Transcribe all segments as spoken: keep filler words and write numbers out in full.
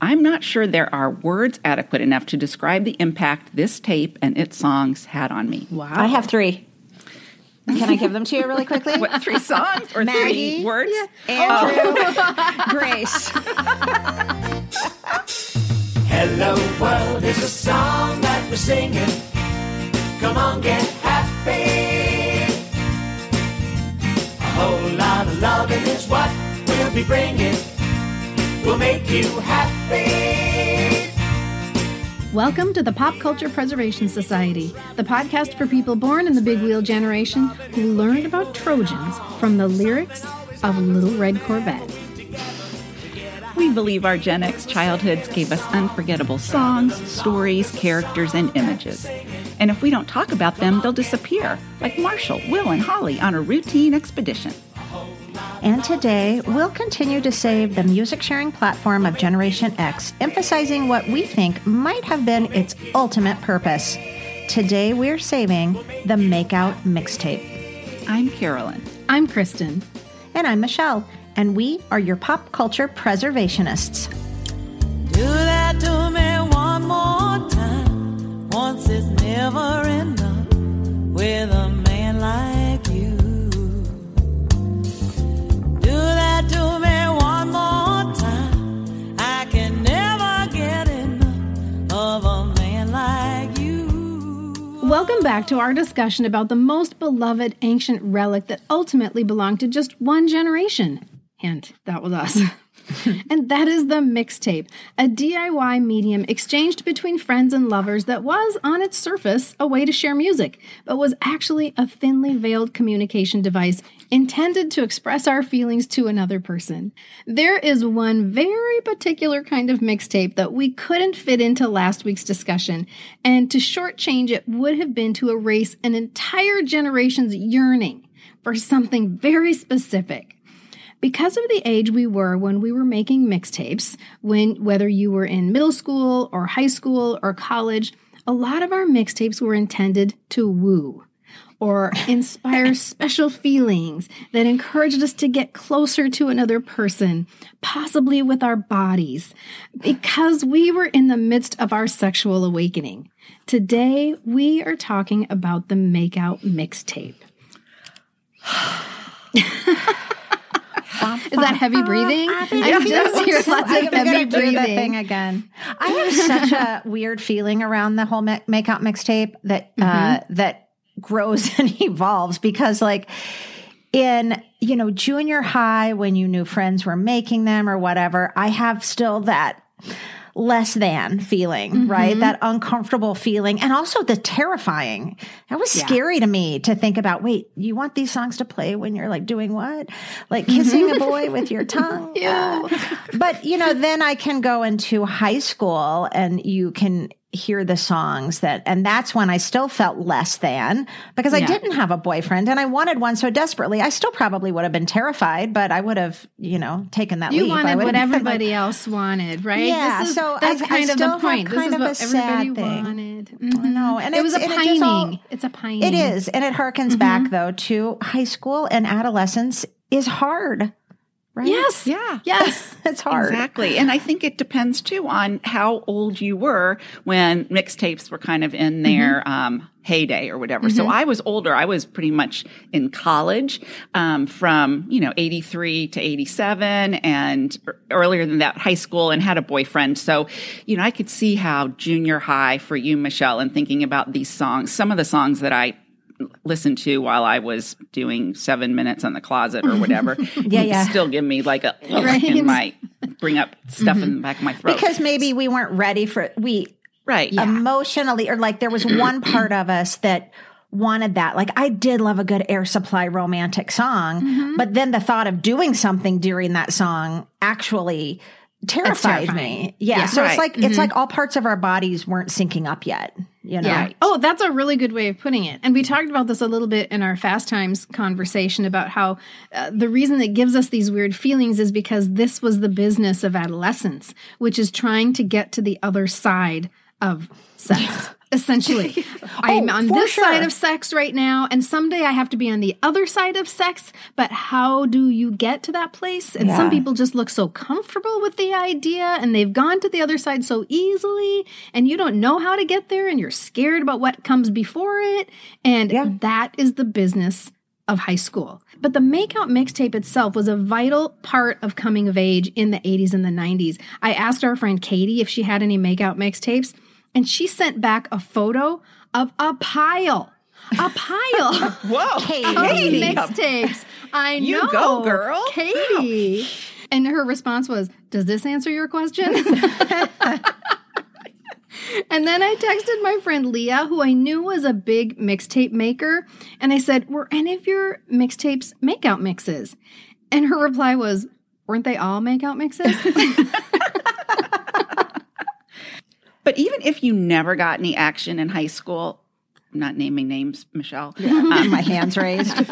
I'm not sure there are words adequate enough to describe the impact this tape and its songs had on me. Wow. I have three. Can I give them to you really quickly? What, three songs or Maggie, three words? Yeah. Andrew, oh. Grace. Hello world is a song that we're singing. Come on, get happy. A whole lot of loving is what we'll be bringing. We'll make you happy. Welcome to the Pop Culture Preservation Society, the podcast for people born in the Big Wheel generation who learned about Trojans from the lyrics of Little Red Corvette. We believe our Gen X childhoods gave us unforgettable songs, stories, characters, and images. And if we don't talk about them, they'll disappear, like Marshall, Will, and Holly on a routine expedition. And today, we'll continue to save the music-sharing platform of Generation X, emphasizing what we think might have been its ultimate purpose. Today, we're saving the Makeout mixtape. I'm Carolyn. I'm Kristen. And I'm Michelle. And we are your pop culture preservationists. Do that to me one more time. Once is never enough with a man like you. Do that to me one more time. I can never get enough of a man like you. Welcome back to our discussion about the most beloved ancient relic that ultimately belonged to just one generation. Hint, that was us. And that is the mixtape, a D I Y medium exchanged between friends and lovers that was, on its surface, a way to share music, but was actually a thinly veiled communication device intended to express our feelings to another person. There is one very particular kind of mixtape that we couldn't fit into last week's discussion, and to shortchange it would have been to erase an entire generation's yearning for something very specific. Because of the age we were when we were making mixtapes, when whether you were in middle school or high school or college, a lot of our mixtapes were intended to woo or inspire special feelings that encouraged us to get closer to another person, possibly with our bodies, because we were in the midst of our sexual awakening. Today, we are talking about the Makeout mixtape. Is that heavy breathing? I, I just hear lots of heavy breathing. That thing again. I have such a weird feeling around the whole Makeout mixtape that mm-hmm. uh, that grows and evolves because, like, in you know junior high when you knew friends were making them or whatever, I have still that less than feeling, mm-hmm. right? That uncomfortable feeling. And also the terrifying. That was yeah. scary to me to think about, wait, you want these songs to play when you're like doing what? Like kissing a boy with your tongue? Yeah. Uh, but, you know, then I can go into high school and you can hear the songs that, and that's when I still felt less than because yeah. I didn't have a boyfriend and I wanted one so desperately. I still probably would have been terrified, but I would have, you know, taken that you leap. You wanted what everybody like, else wanted, right? Yeah. This is, so that's I, kind I of the point. Kind this is of what a everybody sad thing. wanted. Mm-hmm. No, and it was a and pining. It all, it's a pining. It is. And it harkens mm-hmm. back though to high school and adolescence is hard. Right? Yes. Yeah. Yes. It's hard. Exactly. And I think it depends too on how old you were when mixtapes were kind of in their mm-hmm. um, heyday or whatever. Mm-hmm. So I was older. I was pretty much in college um, from, you know, eighty-three to eighty-seven and earlier than that, high school, and had a boyfriend. So, you know, I could see how junior high for you, Michelle, and thinking about these songs, some of the songs that I listened to while I was doing seven minutes in the closet or whatever. yeah, yeah. Still give me like a, right. in my, bring up stuff mm-hmm. in the back of my throat. Because maybe we weren't ready for, we right yeah. emotionally, or like there was one part of us that wanted that. Like I did love a good Air Supply romantic song, mm-hmm. but then the thought of doing something during that song actually terrified me. Yeah. yeah. So right. it's like, mm-hmm. it's like all parts of our bodies weren't syncing up yet. You know? Yeah. Oh, that's a really good way of putting it. And we talked about this a little bit in our Fast Times conversation about how uh, the reason that gives us these weird feelings is because this was the business of adolescence, which is trying to get to the other side of sex. Essentially, I'm on for this sure. side of sex right now, and someday I have to be on the other side of sex. But how do you get to that place? And some Yeah. people just look so comfortable with the idea, and they've gone to the other side so easily, and you don't know how to get there, and you're scared about what comes before it. And Yeah. that is the business of high school. But the Makeout mixtape itself was a vital part of coming of age in the eighties and the nineties. I asked our friend Katie if she had any Makeout mixtapes, and she sent back a photo of a pile, a pile Whoa, of Katie. mixtapes. I know. You go, girl. Katie. And her response was, does this answer your question? And then I texted my friend Leah, who I knew was a big mixtape maker, and I said, were any of your mixtapes Makeout mixes? And her reply was, weren't they all Makeout mixes? But even if you never got any action in high school, I'm not naming names, Michelle. Um, my hands raised. Hey,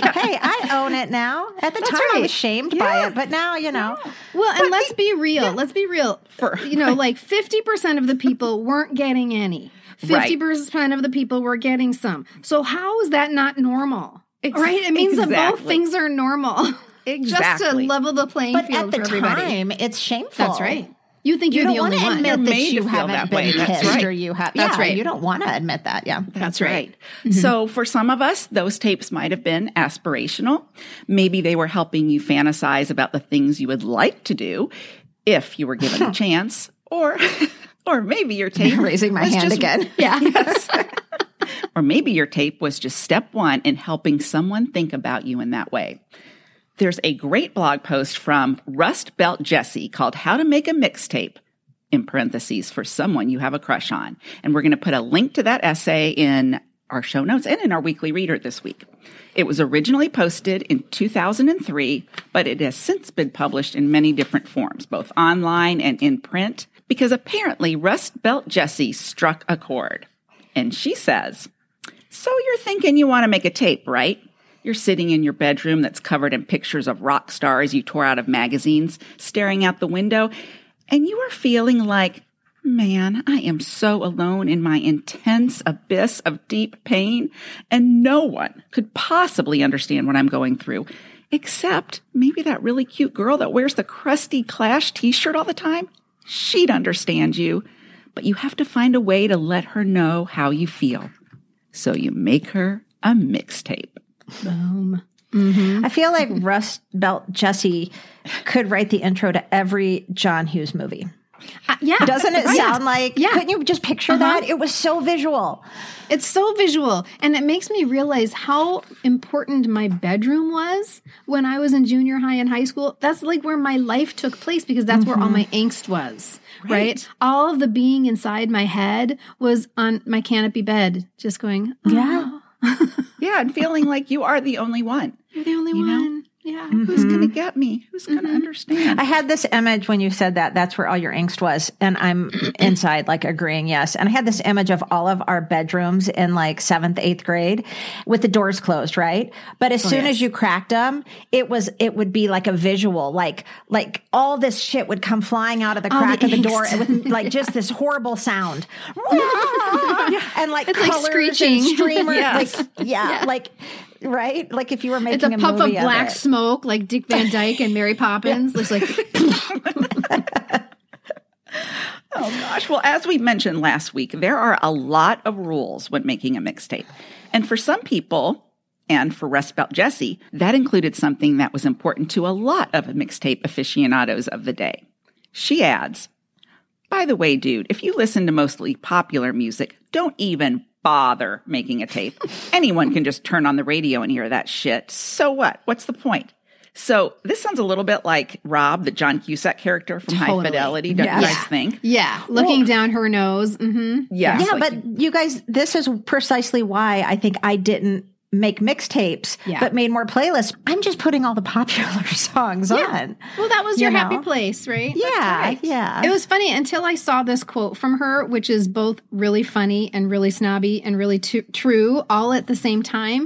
I own it now. At the time, I right. was shamed by it, but now, you know. Well, and let's be real. Let's be real. For- you know, like fifty percent of the people weren't getting any. fifty percent of the people were getting some. So how is that not normal? Ex- right? It means that both exactly. things are normal. Just to Exactly. level the playing But field at the for everybody. time, it's shameful. That's right. You think You you're don't the want only to one. admit You're that made you to feel haven't that been way. That's pissed right. or you have. That's yeah, right. You don't want to admit that. Yeah. That's right. So for some of us, those tapes might have been aspirational. Maybe they were helping you fantasize about the things you would like to do if you were given a chance. Or or maybe your tape Raising my was hand just- again. Yeah. Yes. Or maybe your tape was just step one in helping someone think about you in that way. There's a great blog post from Rust Belt Jesse called How to Make a Mixtape, in parentheses, for someone you have a crush on. And we're going to put a link to that essay in our show notes and in our weekly reader this week. It was originally posted in two thousand three, but it has since been published in many different forms, both online and in print, because apparently Rust Belt Jessie struck a chord. And she says, so you're thinking you want to make a tape, right? You're sitting in your bedroom that's covered in pictures of rock stars you tore out of magazines, staring out the window, and you are feeling like, man, I am so alone in my intense abyss of deep pain, and no one could possibly understand what I'm going through, except maybe that really cute girl that wears the crusty Clash t-shirt all the time. She'd understand you, but you have to find a way to let her know how you feel. So you make her a mixtape. Boom. I feel like Rust Belt Jesse could write the intro to every John Hughes movie. Uh, yeah. Doesn't it Right. sound like, Yeah. couldn't you just picture Uh-huh. that? It was so visual. It's so visual. And it makes me realize how important my bedroom was when I was in junior high and high school. That's like where my life took place because that's where all my angst was. Right. Right. All of the being inside my head was on my canopy bed, just going, oh, Yeah. Yeah, and feeling like you are the only one. you're the only You know? one. Yeah. Who's going to get me? Who's going to understand? I had this image when you said that, that's where all your angst was. And I'm inside like agreeing, yes. And I had this image of all of our bedrooms in like seventh, eighth grade with the doors closed, right? But as soon yes. as you cracked them, it was, it would be like a visual, like, like all this shit would come flying out of the All crack the of the door angst. with like just this horrible sound. And like It's like colors screeching. and streamers. Yes. Like, yeah, like, right? Like if you were It's making a puff of movie black it. smoke like Dick Van Dyke and Mary Poppins. It's like, Oh, gosh. Well, as we mentioned last week, there are a lot of rules when making a mixtape. And for some people, and for Rust Belt Jesse, that included something that was important to a lot of mixtape aficionados of the day. She adds, by the way, dude, if you listen to mostly popular music, don't even bother making a tape. Anyone can just turn on the radio and hear that shit. So what? What's the point? So this sounds a little bit like Rob, the John Cusack character from High Totally. Fidelity, don't you Yes. guys think? yeah, looking down her nose. Mm-hmm. Yes, Yeah, like but you guys, this is precisely why I think I didn't make mixtapes, Yeah. but made more playlists. I'm just putting all the popular songs on. Well, that was your You happy know? place, right? Yeah, yeah. It was funny until I saw this quote from her, which is both really funny and really snobby and really t- true all at the same time.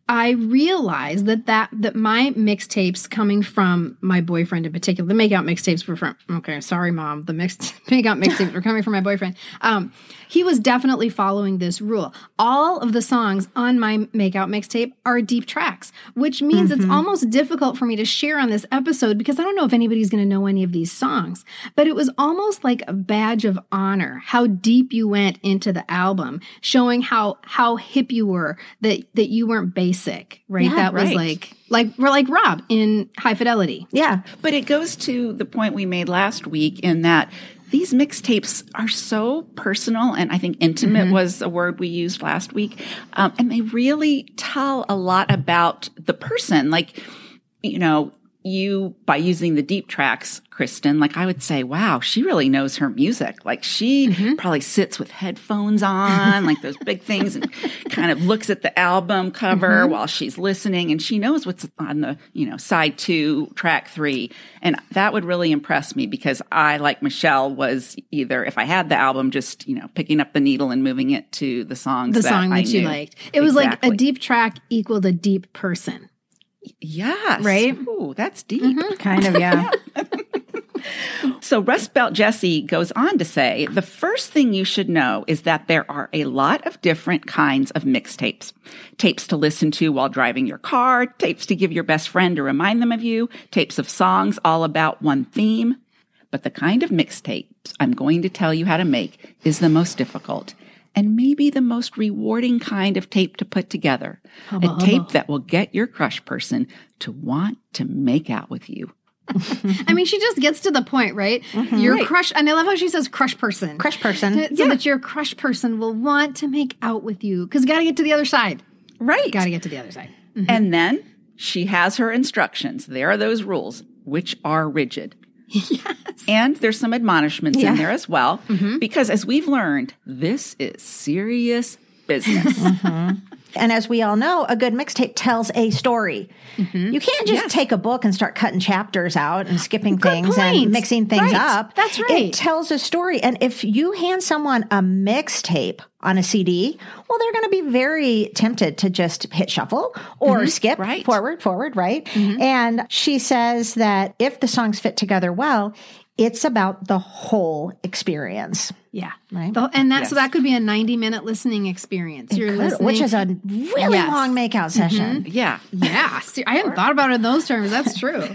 I realized that that that my mixtapes coming from my boyfriend in particular, the Make Out mixtapes were from, okay, sorry, Mom, the mixed Make Out mixtapes were coming from my boyfriend. Um, he was definitely following this rule. All of the songs on my Make Out mixtape are deep tracks, which means mm-hmm. it's almost difficult for me to share on this episode because I don't know if anybody's going to know any of these songs. But it was almost like a badge of honor how deep you went into the album, showing how how hip you were, that that you weren't basic, right? Yeah, that was right. like like we're like Rob in High Fidelity. Yeah. But it goes to the point we made last week in that these mixtapes are so personal, and I think intimate mm-hmm. was a word we used last week, um, and they really tell a lot about the person. Like, you know, you, by using the deep tracks, Kristen, like I would say, wow, she really knows her music. Like she mm-hmm. probably sits with headphones on, like those big things, and kind of looks at the album cover mm-hmm. while she's listening, and she knows what's on the, you know, side two, track three. And that would really impress me because I, like Michelle, was either, if I had the album, just, you know, picking up the needle and moving it to the songs the that song that I you knew. liked. It was exactly. like a deep track equaled a deep person. Yes. Right? Ooh, that's deep. Mm-hmm. Kind of, yeah. So Rust Belt Jessie goes on to say, the first thing you should know is that there are a lot of different kinds of mixtapes. Tapes to listen to while driving your car, tapes to give your best friend to remind them of you, tapes of songs all about one theme. But the kind of mixtapes I'm going to tell you how to make is the most difficult. And maybe the most rewarding kind of tape to put together. Hubba, a hubba. tape that will get your crush person to want to make out with you. I mean, she just gets to the point, right? Mm-hmm. Your Right. crush, and I love how she says crush person. Crush person. So yeah. that your crush person will want to make out with you. Because got to get to the other side. Right. Got to get to the other side. Mm-hmm. And then she has her instructions. There are those rules, which are rigid. Yes. And there's some admonishments Yeah. in there as well, Mm-hmm. because as we've learned, this is serious business. Mm-hmm. And as we all know, a good mixtape tells a story. Mm-hmm. You can't just Yes. take a book and start cutting chapters out and skipping Good things point. and mixing things Right. up. That's right. It tells a story. And if you hand someone a mixtape on a C D, well, they're going to be very tempted to just hit shuffle or Mm-hmm. skip Right. forward, forward, right? And she says that if the songs fit together well, it's about the whole experience. Yeah. Right. The- and that, so Yes. that could be a ninety minute listening experience. You're Could- listening. which is a really Yes. long makeout session. Yeah. yeah. See, I hadn't thought about it in those terms. That's true.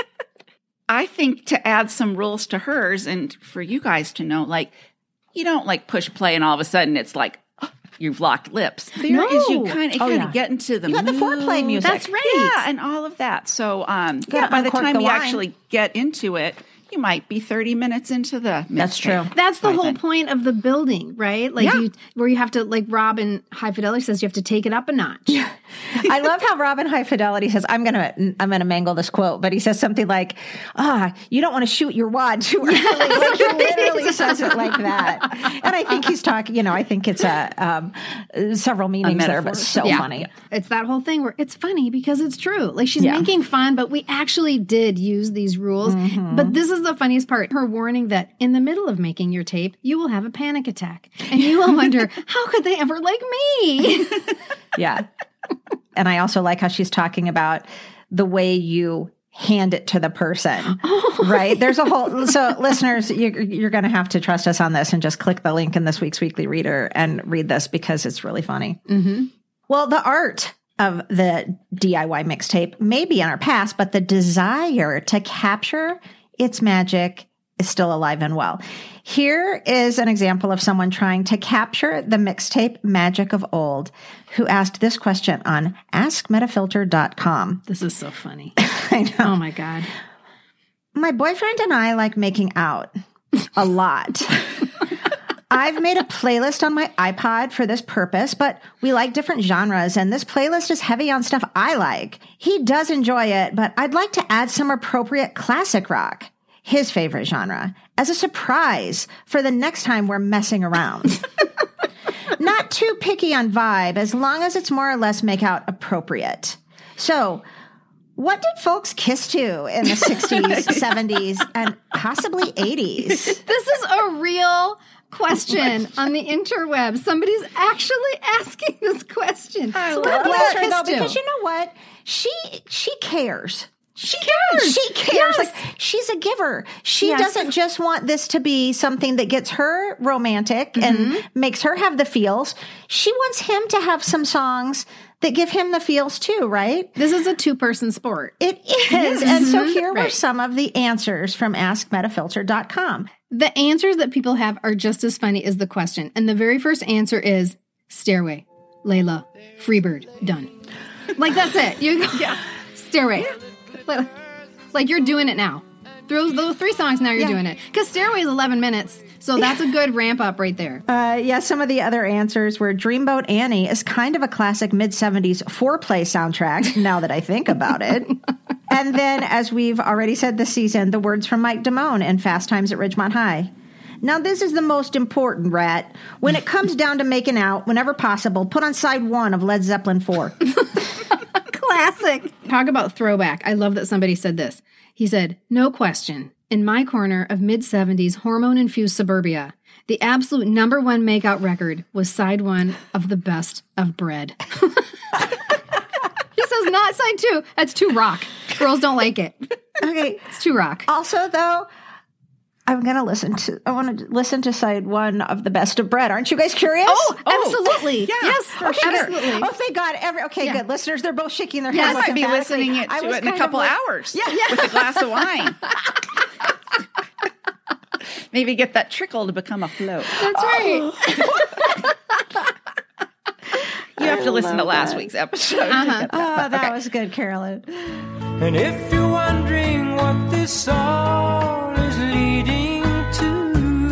I think to add some rules to hers and for you guys to know, like, you don't like push play and all of a sudden it's like, oh, you've locked lips. There No. is you kind of Oh, kind yeah. of get into the You got the mood. foreplay music. That's right. Yeah, and all of that. So, um, gotta yeah, by the uncork time the you wine. actually get into it, you might be thirty minutes into the That's mixtape. true. That's the by whole then. point of the building, right? Like Yeah. you, where you have to, like Rob in High Fidelity says, you have to take it up a notch. I love how Robin High Fidelity says, I'm going to, I'm going to mangle this quote, but he says something like, ah, you don't want to shoot your wad too early. Like he literally says it like that. And I think he's talking, you know, I think it's a, um, several meanings there, but metaphor. so Yeah. funny. It's that whole thing where it's funny because it's true. Like she's Yeah. making fun, but we actually did use these rules. But this is the funniest part. Her warning that in the middle of making your tape, you will have a panic attack. And you will wonder, how could they ever like me? Yeah. And I also like how she's talking about the way you hand it to the person, right? There's a whole, so listeners, you're, you're going to have to trust us on this and just click the link in this week's Weekly Reader and read this because it's really funny. Mm-hmm. Well, the art of the D I Y mixtape may be in our past, but the desire to capture its magic is still alive and well. Here is an example of someone trying to capture the mixtape magic of old who asked this question on ask metafilter dot com. This is so funny. I know. Oh my God. My boyfriend and I like making out a lot. I've made a playlist on my iPod for this purpose, but we like different genres, and this playlist is heavy on stuff I like. He does enjoy it, but I'd like to add some appropriate classic rock, his favorite genre, as a surprise for the next time we're messing around. Not too picky on vibe, as long as it's more or less make out appropriate. So, What did folks kiss to in the sixties, seventies, and possibly eighties? This is a real question on the interweb. Somebody's actually asking this question. I So love what do bless you her, though, kiss to? because you know what? She she cares. She cares. She cares. Yes. Like, she's a giver. She Yes. doesn't just want this to be something that gets her romantic Mm-hmm. and makes her have the feels. She wants him to have some songs that give him the feels too, right? This is a two-person sport. It is. And so Mhm. here were Right. some of the answers from ask metafilter dot com. The answers that people have are just as funny as the question. And the very first answer is Stairway, Layla, Freebird, done. Like, that's it. You go, yeah. Stairway. Like, like you're doing it now. Those, those three songs, now you're Yeah. doing it. Because Stairway is eleven minutes. So that's a good ramp up right there. Uh, yeah, some of the other answers were Dreamboat Annie is kind of a classic mid-seventies foreplay soundtrack, now that I think about it. And then, as we've already said this season, the words from Mike Damone in Fast Times at Ridgemont High. Now, this is the most important, Rat. When it comes down to making out, whenever possible, put on side one of Led Zeppelin four. Classic. Talk about throwback. I love that somebody said this. He said, no question. In my corner of mid-seventies hormone-infused suburbia, the absolute number one makeout record was side one of The Best of Bread. He says, not side two. That's too rock. Girls don't like it. Okay. It's too rock. Also, though, I'm going to listen to, I want to listen to side one of The Best of Bread. Aren't you guys curious? Oh, absolutely. yeah, Yes, for sure. absolutely. Oh, thank God. Every, okay, Yeah. good. Listeners, they're both shaking their Yeah, heads. I might be emphatically. listening it I to was it in a kind couple of like- hours Yeah. with a glass of wine. Maybe get that trickle to become a float. That's right. You have to listen to love last that. week's episode. to Uh-huh. get that. Oh, that Okay. was good, Carolyn. And if you're wondering what this all is leading to,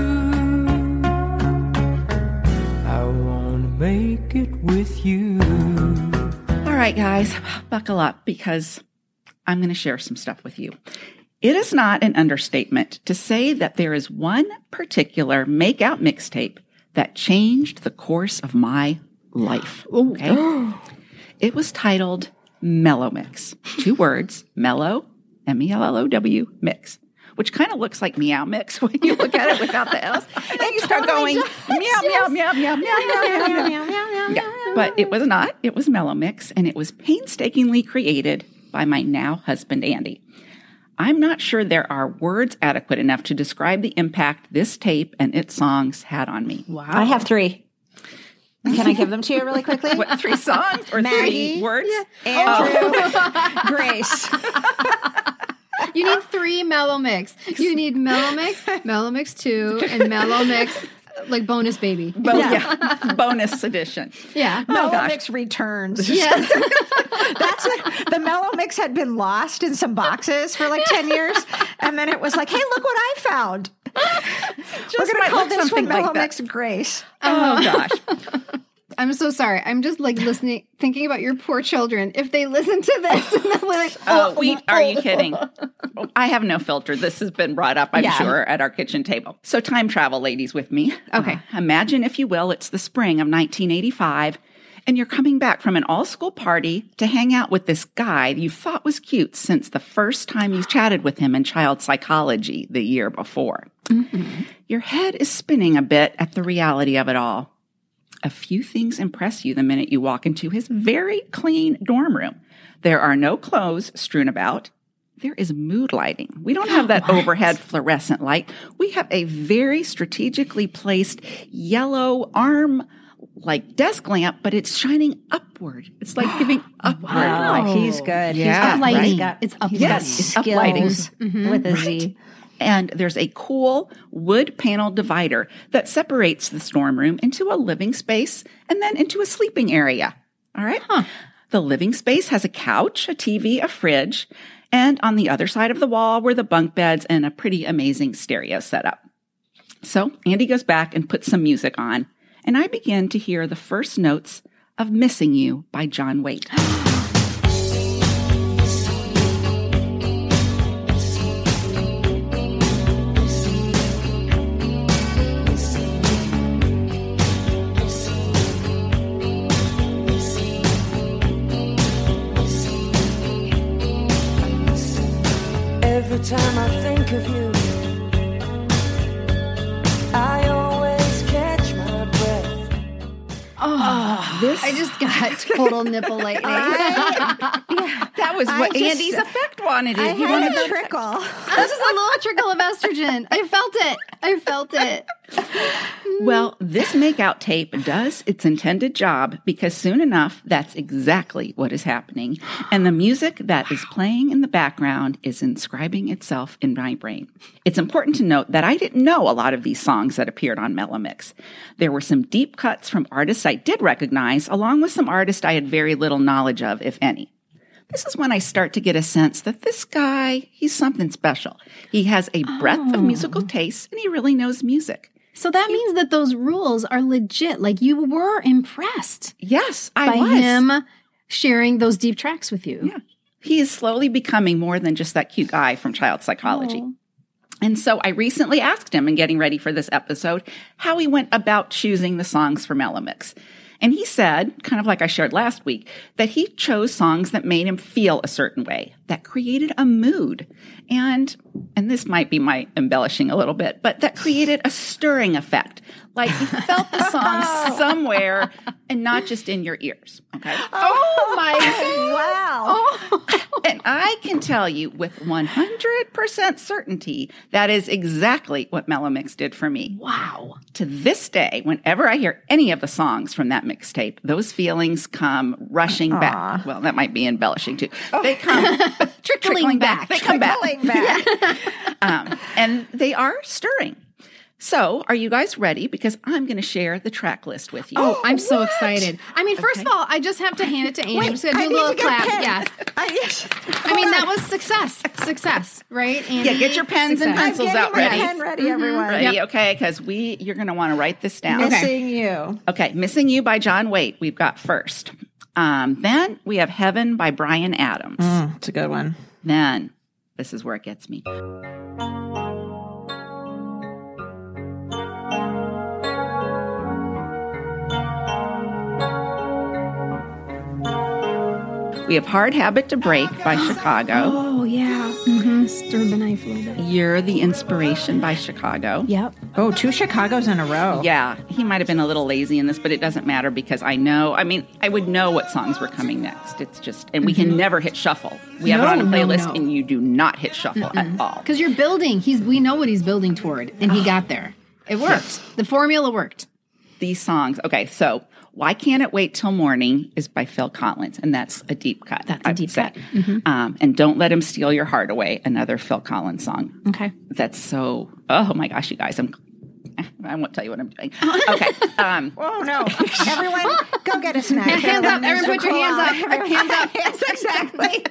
I want to make it with you. All right, guys, buckle up because I'm going to share some stuff with you. It is not an understatement to say that there is one particular make-out mixtape that changed the course of my life. Okay? It was titled Mellow Mix. Two words, mellow, M E L L O W, mix, which kind of looks like Meow Mix when you look at it without the L's. And you start going, meow, meow, meow, meow, meow, meow, meow, meow. Yeah, but it was not. It was Mellow Mix, and it was painstakingly created by my now husband, Andy. I'm not sure there are words adequate enough to describe the impact this tape and its songs had on me. Wow. I have three. Can I give them to you really quickly? What, three songs or Maggie. three words? Andrew, Grace. You need three Mellow Mix. You need Mellow Mix, Mellow Mix two, and Mellow Mix, like bonus baby. Bo- yeah. Bonus edition. Yeah. Mellow gosh. Mix returns. Yes. That's it. The Mellow Mix had been lost in some boxes for like ten years. And then it was like, hey, look what I found. Just We're going to might call look this one something Mellow like that. Mix Grace. Oh, gosh. I'm so sorry. I'm just like listening, thinking about your poor children. If they listen to this, and they're like, Oh, we, are you kidding? I have no filter. This has been brought up, I'm Yeah. sure, at our kitchen table. So time travel, ladies, with me. Okay. Uh, imagine, if you will, it's the spring of nineteen eighty-five, and you're coming back from an all-school party to hang out with this guy you thought was cute since the first time you chatted with him in child psychology the year before. Mm-hmm. Your head is spinning a bit at the reality of it all. A few things impress you the minute you walk into his very clean dorm room. There are no clothes strewn about. There is mood lighting. We don't have that overhead fluorescent light. We have a very strategically placed yellow arm like desk lamp, but it's shining upward. It's like giving upward Wow. light. He's good. Yeah, He's got, right. he's got, It's uplighting. he's got Yes, skills uplighting. with a Z. And there's a cool wood panel divider that separates the storm room into a living space and then into a sleeping area. All right. The living space has a couch, a T V, a fridge, and on the other side of the wall were the bunk beds and a pretty amazing stereo setup. So Andy goes back and puts some music on, and I begin to hear the first notes of Missing You by John Waite. This I just got total nipple lightning. that was I what just- Andy's effect wanted. I It. He had wanted a the trickle. This is a little trickle of estrogen. I felt it. I felt it. Well, this makeout tape does its intended job because soon enough, that's exactly what is happening. And the music that is playing in the background is inscribing itself in my brain. It's important to note that I didn't know a lot of these songs that appeared on Melomix. There were some deep cuts from artists I did recognize, along with some artists I had very little knowledge of, if any. This is when I start to get a sense that this guy, he's something special. He has a breadth of musical taste and he really knows music. So that means that those rules are legit. Like you were impressed Yes, I by was. him sharing those deep tracks with you. Yeah. He is slowly becoming more than just that cute guy from Child Psychology. Oh. And so I recently asked him in getting ready for this episode how he went about choosing the songs for Melomix. And he said, kind of like I shared last week, that he chose songs that made him feel a certain way, that created a mood. And, and this might be my embellishing a little bit, but that created a stirring effect. Like you felt the song somewhere and not just in your ears. Okay. Oh my wow. And I can tell you with one hundred percent certainty that is exactly what Melomix did for me. Wow. To this day, whenever I hear any of the songs from that mixtape, those feelings come rushing back. Well, that might be embellishing too. They come trickling back. They come back. Trickling back. Um, and they are stirring. So, are you guys ready? Because I'm going to share the track list with you. Oh, I'm so excited. I mean, first of all, I just have to hand it to Andy. I'm just going to do a little clap. Yes. I, I mean, that was success. Success, right? Andy? Yeah, get your pens and Success. I'm pencils getting out my ready. pen ready, everyone. Ready? Okay, because we you're going to want to write this down. Missing you. Okay, Missing You by John Waite, we've got first. Um, then we have Heaven by Bryan Adams. Mm, it's a good one. Then, this is where it gets me. We have Hard Habit to Break by Chicago. Oh, yeah. Mm-hmm. Stirred the knife a little bit. You're the Inspiration by Chicago. Yep. Oh, two Chicagos in a row. Yeah, he might have been a little lazy in this, but it doesn't matter because I know, I mean, I would know what songs were coming next. It's just, and we can never hit shuffle. We have it No, on a no, playlist no. and you do not hit shuffle at all. Because you're building. He's. We know what he's building toward, and he got there. It worked. The formula worked. These songs, okay, so Why Can't It Wait Till Morning is by Phil Collins, and that's a deep cut. That's a I would deep say. cut. Mm-hmm. Um, and Don't Let Him Steal Your Heart Away, another Phil Collins song. Okay. That's so, oh my gosh, you guys, I'm, I won't tell you what I'm doing. Okay. Um, Oh, no. Everyone, go get a snack. Yeah, hands up. Everyone Everyone put your needs hands to up. cool Hands out. up. Yes, exactly.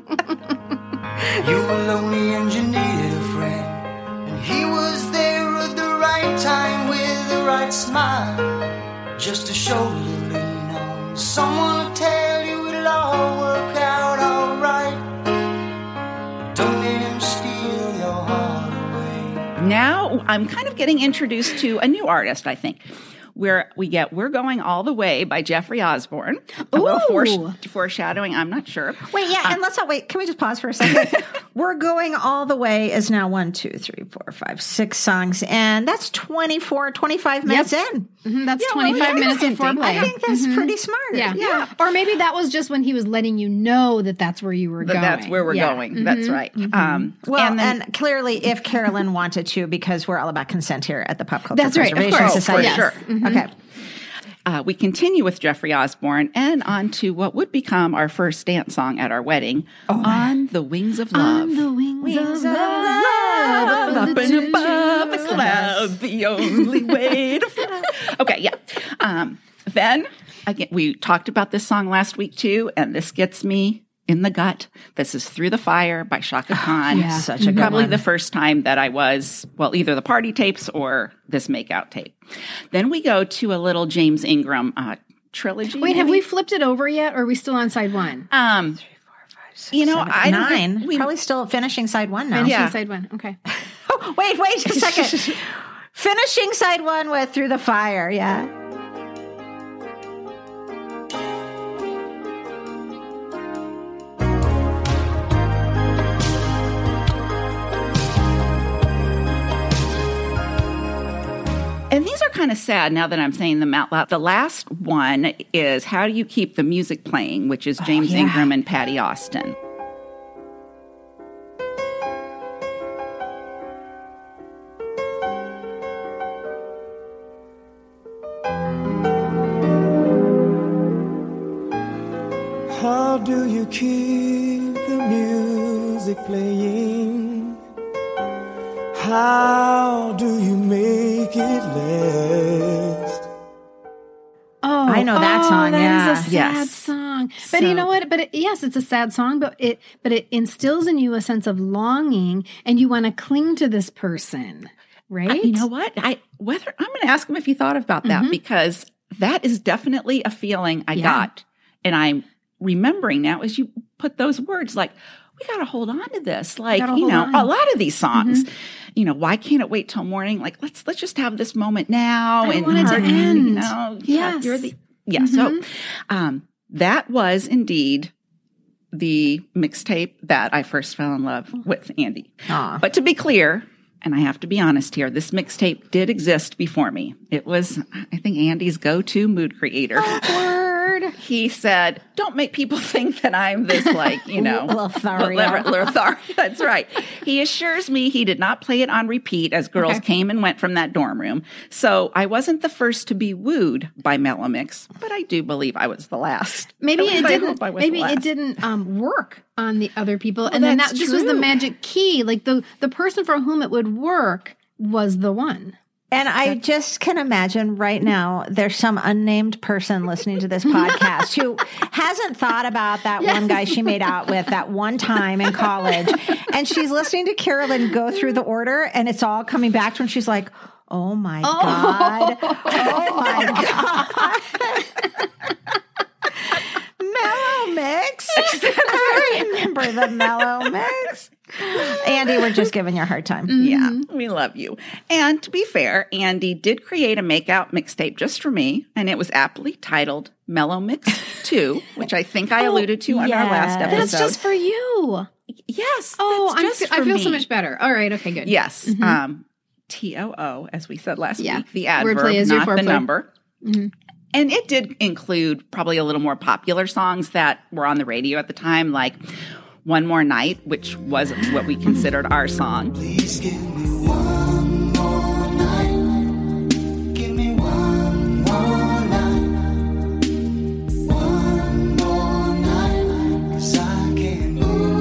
You were lonely and you needed a friend, and he was there at the right time with the right smile, just a shoulder to lean on, someone to tell you it'll all work out all right. Don't let him steal your heart away. now I'm kind of getting introduced to a new artist, I think. Where we get We're Going All the Way by Jeffrey Osborne. A little Ooh. fore- foreshadowing, I'm not sure. Wait, yeah, and let's not wait. Can we just pause for a second? We're Going All the Way is now one, two, three, four, five, six songs, and that's twenty-four, twenty-five minutes in. Mm-hmm, that's Yeah, well, twenty-five yeah, minutes of hinting. foreplay. I think that's pretty smart. Yeah. yeah. Or maybe that was just when he was letting you know that that's where you were But going. that's where we're Yeah. going. That's right. Um, Well, and and, then, clearly, if Carolyn wanted to, because we're all about consent here at the Pop Culture That's right, of Preservation course. Society. For sure. Okay. uh, we continue with Jeffrey Osborne and on to what would become our first dance song at our wedding, On the Wings of Love. On the wings, Wings of of love, Up the and two above the trees. clouds, the only way to fly. Okay, yeah. Um, then, again, we talked about this song last week too, and this gets me in the gut. This is Through the Fire by Shaka Khan. Yeah. Such a good Probably one. the first time that I was, well, either the party tapes or this makeout tape. Then we go to a little James Ingram uh, trilogy. Wait, have maybe? we flipped it over yet, or are we still on side one? Um, you know, Seven, I don't nine. think we, Probably still finishing side one now. Finishing Yeah. side one. Okay. Oh, wait, wait just a second. Finishing side one with Through the Fire. Yeah. And these are kind of sad now that I'm saying them out loud. The last one is How Do You Keep the Music Playing, which is James yeah. Ingram and Patty Austin. How do you keep the music playing? How do you make it last? Oh, I know that oh, song, that yeah. is a sad Yes. song. But So- you know what? But it, yes, it's a sad song. But it but it instills in you a sense of longing, and you want to cling to this person, right? I- you know what? I whether I'm going to ask him if he thought about that because that is definitely a feeling I Yeah. got, and I'm remembering now as you put those words like. We got to hold on to this. Like, gotta you hold know, on. a lot of these songs, you know, why can't it wait till morning? Like, let's, let's just have this moment now. I and want it to heart- end. You know, yeah, Yes. you're the, yeah. So, um, that was indeed the mixtape that I first fell in love with Andy. Aw. But to be clear, and I have to be honest here, this mixtape did exist before me. It was, I think, Andy's go-to mood creator. Word. He said, don't make people think that I'm this, like, you know. Lothario. Lothario. That's right. He assures me he did not play it on repeat as girls Okay. came and went from that dorm room. So I wasn't the first to be wooed by Mellow Mix, but I do believe I was the last. Maybe At least it I didn't. hope I was Maybe the it last. didn't um, work on the other people, and then that's that this was the true. magic key. Like the the person for whom it would work was the one. And I just can imagine right now there's some unnamed person listening to this podcast who hasn't thought about that one guy she made out with that one time in college. And she's listening to Carolyn go through the order and it's all coming back to her and she's like, oh my God. Oh my God. Mellow Mix. I remember the Mellow Mix. Andy, we're just giving you a hard time. Yeah, we love you. And to be fair, Andy did create a make-out mixtape just for me, and it was aptly titled Mellow Mix two, which I think I alluded to on our last yes. episode. That's just for you. yes. Oh, that's I'm, just I for feel so me. much better. All right. Okay. Good. Yes. Um, T O O, as we said last Yeah. week, the adverb, Wordplay is your not the foreplay. number. And it did include probably a little more popular songs that were on the radio at the time, like One More Night, which was what we considered our song. Please give me one more night. Give me one more night. One more night. 'Cause I can't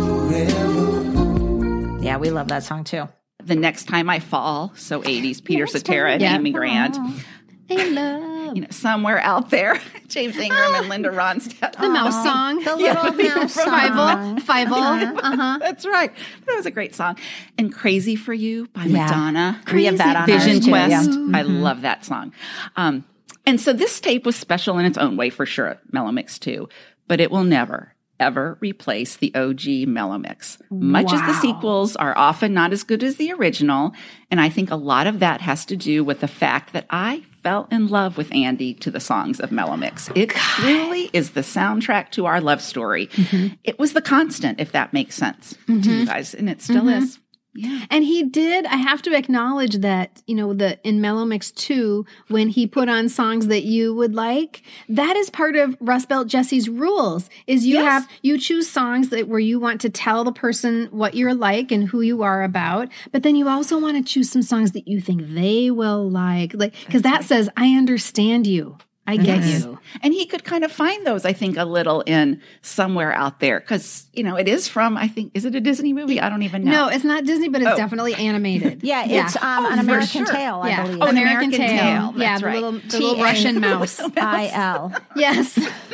live forever. Yeah, we love that song too. The Next Time I Fall, so eighties, Peter Cetera and Yeah. Amy Grant. Hey, love. You know, somewhere out there, James Ingram and Linda Ronstadt. The mouse song. The little mouse song. Fivel. Fivel. Uh-huh. That's right. That was a great song. And Crazy for You by Madonna. We have that on Vision ours too, Quest. yeah. I love that song. Um, and so this tape was special in its own way for sure at Mellow Mix too, but it will never, ever replace the O G Mellow Mix. Much as the Wow. sequels are often not as good as the original, and I think a lot of that has to do with the fact that I fell in love with Andy to the songs of Mellow Mix. It truly is the soundtrack to our love story. Mm-hmm. It was the constant, if that makes sense to you guys, and it still Mm-hmm. is. Yeah. And he did, I have to acknowledge that, you know, the in Mellow Mix two, when he put on songs that you would like, that is part of Rust Belt Jesse's rules, is you Yes. have, you choose songs that where you want to tell the person what you're like and who you are about, but then you also want to choose some songs that you think they will like, like, because that says, I understand you. I get you. And he could kind of find those, I think, a little in Somewhere Out There. Because, you know, it is from, I think, is it a Disney movie? I don't even know. No, it's not Disney, but it's Oh. definitely animated. Yeah, it's um, Oh, an for American sure. Tale, I yeah. believe. Oh, An An American, American Tale. Tale, Yeah, that's the right. little, the little T A Russian mouse. I L. Yes.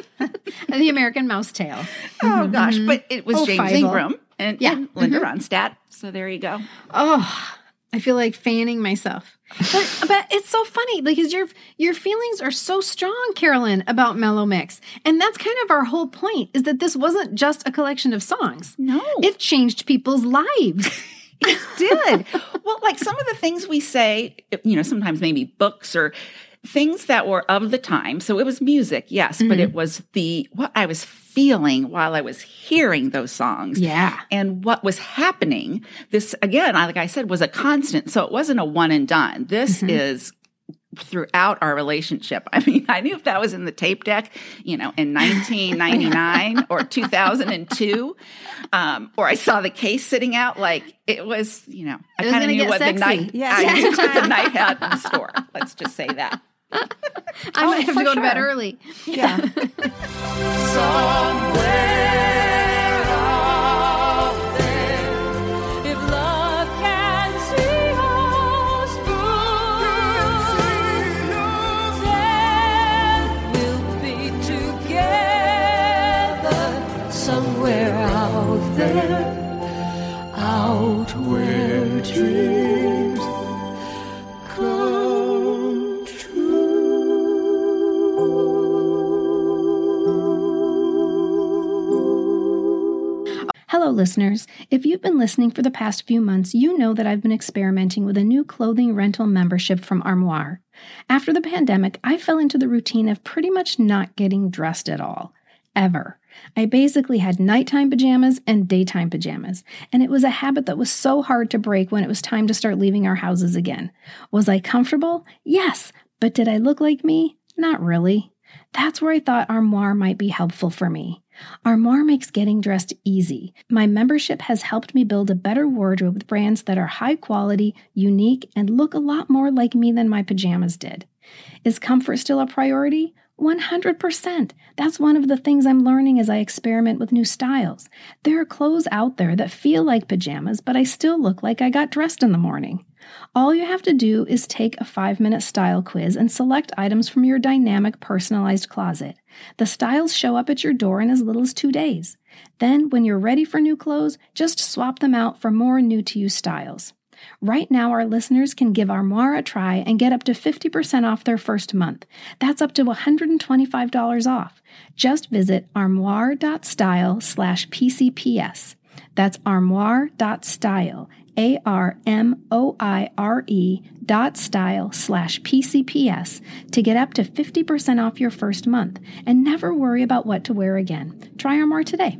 The American Mouse Tale. Oh, gosh. But it was Oh, James Fievel. Ingram and, Yeah. and Linda Ronstadt. So there you go. Oh, I feel like fanning myself. But, but it's so funny because your your feelings are so strong, Carolyn, about Mellow Mix. And that's kind of our whole point, is that this wasn't just a collection of songs. No. It changed people's lives. It did. Well, like some of the things we say, you know, sometimes maybe books or things that were of the time. So it was music, yes, but it was the what I was feeling while I was hearing those songs. Yeah. And what was happening. This, again, like I said, was a constant. So it wasn't a one and done. This is throughout our relationship. I mean, I knew if that was in the tape deck, you know, in nineteen ninety-nine or two thousand two, um, or I saw the case sitting out, like it was, you know, I kind of knew what sexy. the night, Yeah. I knew what the night had in store. Let's just say that. I Oh, might have for to go to bed sure. early. Yeah. Somewhere out there, if love can see us through, then we'll be together somewhere out there, out where dreams come true. Hello, listeners. If you've been listening for the past few months, you know that I've been experimenting with a new clothing rental membership from Armoire. After the pandemic, I fell into the routine of pretty much not getting dressed at all. Ever. I basically had nighttime pajamas and daytime pajamas, and it was a habit that was so hard to break when it was time to start leaving our houses again. Was I comfortable? Yes. But did I look like me? Not really. That's where I thought Armoire might be helpful for me. Armoire makes getting dressed easy. My membership has helped me build a better wardrobe with brands that are high quality, unique, and look a lot more like me than my pajamas did. Is comfort still a priority? one hundred percent. That's one of the things I'm learning as I experiment with new styles. There are clothes out there that feel like pajamas, but I still look like I got dressed in the morning. All you have to do is take a five-minute style quiz and select items from your dynamic, personalized closet. The styles show up at your door in as little as two days. Then, when you're ready for new clothes, just swap them out for more new-to-you styles. Right now, our listeners can give Armoire a try and get up to fifty percent off their first month. That's up to one hundred twenty-five dollars off. Just visit armoire.style slash PCPS. That's armoire.style, A R M O I R E dot style slash P C P S to get up to fifty percent off your first month and never worry about what to wear again. Try Armoire today.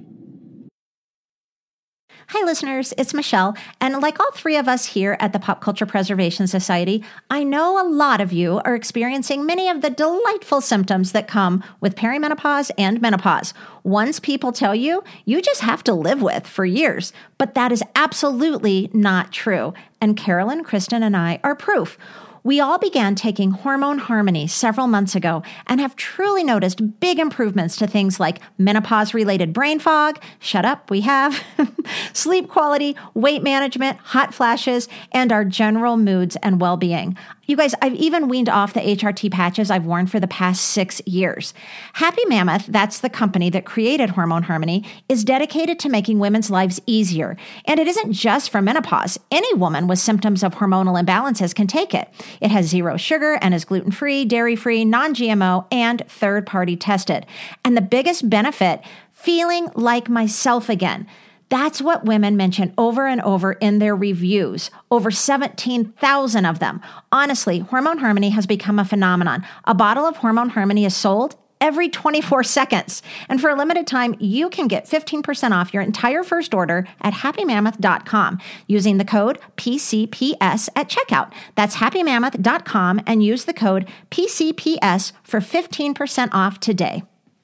Hi, listeners. It's Michelle. And like all three of us here at the Pop Culture Preservation Society, I know a lot of you are experiencing many of the delightful symptoms that come with perimenopause and menopause. Ones people tell you, you just have to live with for years. But that is absolutely not true. And Carolyn, Kristen, and I are proof. We all began taking Hormone Harmony several months ago and have truly noticed big improvements to things like menopause-related brain fog, shut up, we have, sleep quality, weight management, hot flashes, and our general moods and well-being. You guys, I've even weaned off the H R T patches I've worn for the past six years. Happy Mammoth, that's the company that created Hormone Harmony, is dedicated to making women's lives easier. And it isn't just for menopause. Any woman with symptoms of hormonal imbalances can take it. It has zero sugar and is gluten-free, dairy-free, non-G M O, and third-party tested. And the biggest benefit, feeling like myself again. That's what women mention over and over in their reviews, over seventeen thousand of them. Honestly, Hormone Harmony has become a phenomenon. A bottle of Hormone Harmony is sold every twenty-four seconds. And for a limited time, you can get fifteen percent off your entire first order at happy mammoth dot com using the code P C P S at checkout. That's happy mammoth dot com and use the code P C P S for fifteen percent off today.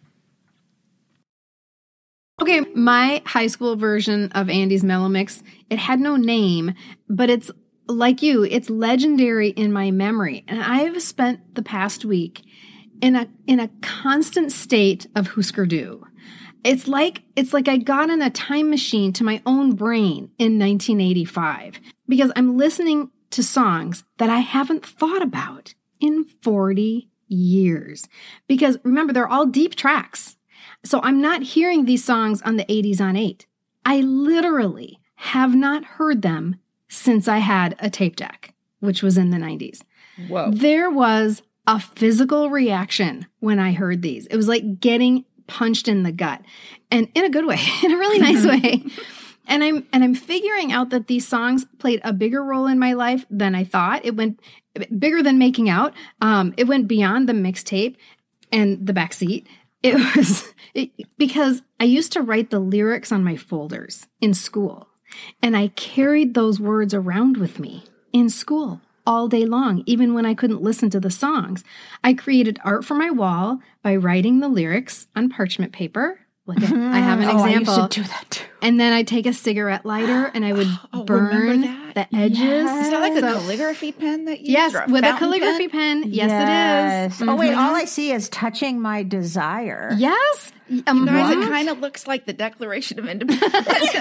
Okay, my high school version of Andy's Mellow Mix, it had no name, but it's like you, it's legendary in my memory. And I've spent the past week in a in a constant state of Husker Du. It's like it's like I got in a time machine to my own brain in nineteen eighty-five because I'm listening to songs that I haven't thought about in forty years. Because remember, they're all deep tracks. So I'm not hearing these songs on the eighties on eight. I literally have not heard them since I had a tape deck, which was in the nineties. Whoa. There was a physical reaction when I heard these. It was like getting punched in the gut, and in a good way, in a really nice way. And I'm and I'm figuring out that these songs played a bigger role in my life than I thought. It went bigger than Making Out. Um, it went beyond the mixtape and the backseat. It was it, because I used to write the lyrics on my folders in school, and I carried those words around with me in school all day long, even when I couldn't listen to the songs. I created art for my wall by writing the lyrics on parchment paper. Look at, I have an Oh, example. I used to do that too. And then I'd take a cigarette lighter and I would Oh, burn remember that? the edges. Is that like a So- calligraphy pen that you yes, use? or with a fountain calligraphy pen. Yes, Yes. it is. Oh, wait, Mhm. all I see is touching my desire. Yes. Um, Guys, what? it kind of looks like the Declaration of Independence.